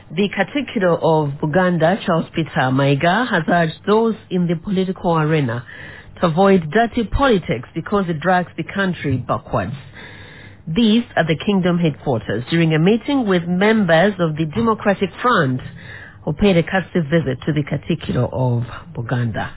The Katikkiro of Buganda, Charles Peter Mayiga, has urged those in the political arena to avoid dirty politics because it drags the country backwards. These are the Kingdom headquarters during a meeting with members of the Democratic Front who paid a courtesy visit to the Katikkiro of Buganda.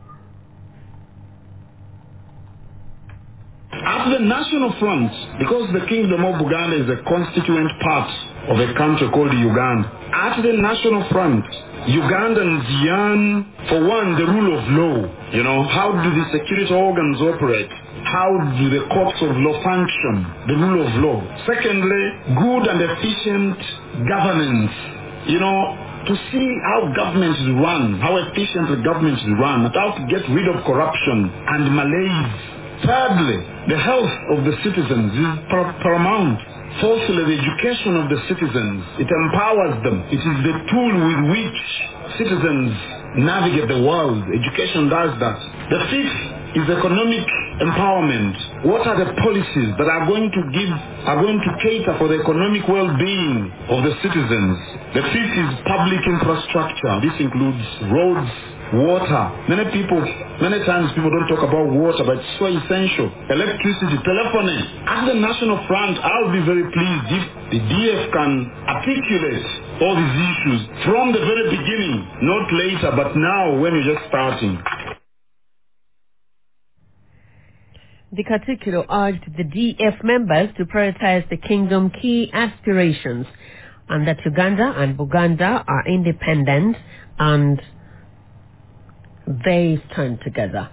At the National Front, because the Kingdom of Buganda is a constituent part of a country called Uganda, at the National Front, Ugandans yearn for one, the rule of law. You know, how do the security organs operate? How do the courts of law function? The rule of law. Secondly, good and efficient governance. You know, to see how government is run, how efficient the government is run, and how to get rid of corruption and malaise. Thirdly, the health of the citizens is paramount. Fourthly, the education of the citizens. It empowers them. It is the tool with which citizens navigate the world. Education does that. The fifth is economic empowerment. What are the policies that are going to cater for the economic well-being of the citizens? The fifth is public infrastructure. This includes roads, water. Many times people don't talk about water, but it's so essential. Electricity, telephony. At the National Front, I'll be very pleased if the DF can articulate all these issues from the very beginning, not later, but now when you're just starting. The Katikkiro urged the DF members to prioritize the Kingdom key aspirations and that Uganda and Buganda are independent and they stand together.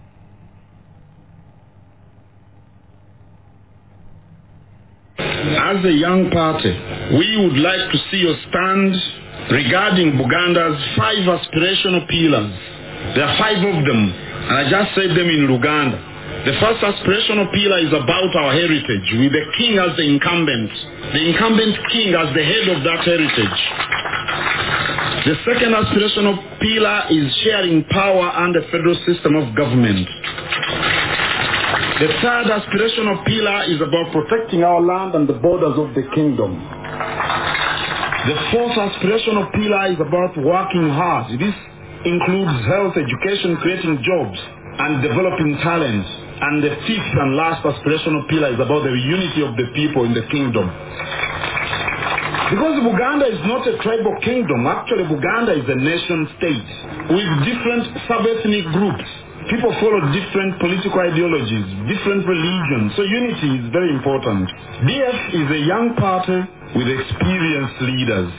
As a young party, we would like to see your stand regarding Buganda's 5 aspirational pillars. There are 5 of them, and I just said them in Uganda. The first aspirational pillar is about our heritage, with the king as the incumbent king as the head of that heritage. The second aspirational pillar is sharing power under federal system of government. The third aspirational pillar is about protecting our land and the borders of the kingdom. The fourth aspirational pillar is about working hard. This includes health, education, creating jobs, and developing talent. And the fifth and last aspirational pillar is about the unity of the people in the kingdom. Because Buganda is not a tribal kingdom. Actually, Buganda is a nation state with different sub-ethnic groups. People follow different political ideologies, different religions. So unity is very important. DF is a young party with experienced leaders.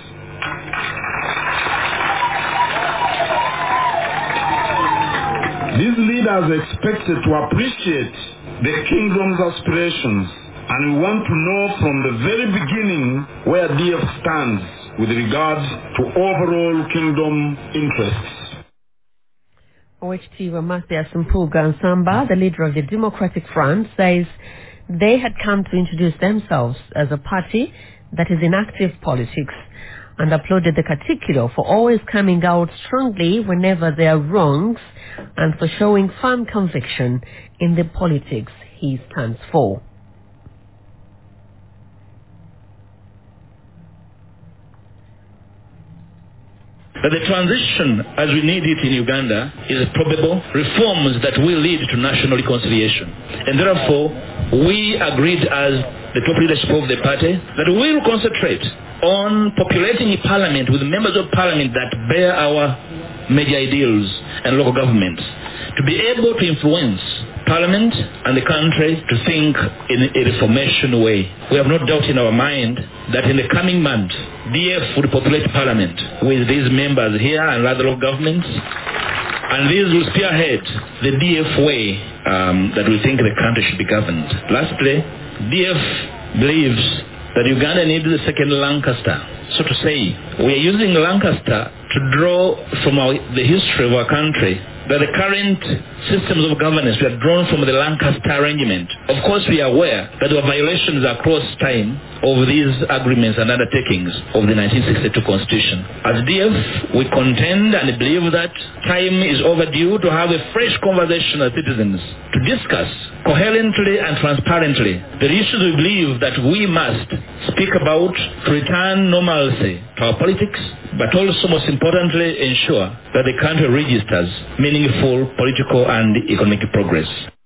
These leaders are expected to appreciate the kingdom's aspirations, and we want to know from the very beginning where DF stands with regard to overall kingdom interests. OHT Wamasia Mpuuga Nsamba, the leader of the Democratic Front, says they had come to introduce themselves as a party that is in active politics and applauded the Katikkiro for always coming out strongly whenever there are wrongs and for showing firm conviction in the politics he stands for. That the transition as we need it in Uganda is probable reforms that will lead to national reconciliation. And therefore, we agreed as the top leadership of the party that we will concentrate on populating a parliament with members of parliament that bear our major ideals and local governments, to be able to influence Parliament and the country to think in a reformation way. We have no doubt in our mind that in the coming months, DF will populate Parliament with these members here and other local governments, and these will spearhead the DF way that we think the country should be governed. Lastly, DF believes that Uganda needs a second Lancaster. So to say, we are using Lancaster to draw from the history of our country that the current systems of governance were drawn from the Lancaster arrangement. Of course, we are aware that there were violations across time of these agreements and undertakings of the 1962 Constitution. As DF, we contend and believe that time is overdue to have a fresh conversation as citizens to discuss coherently and transparently the issues we believe that we must speak about to return normalcy to our politics, but also most importantly ensure that the country registers meaningful political and economic progress.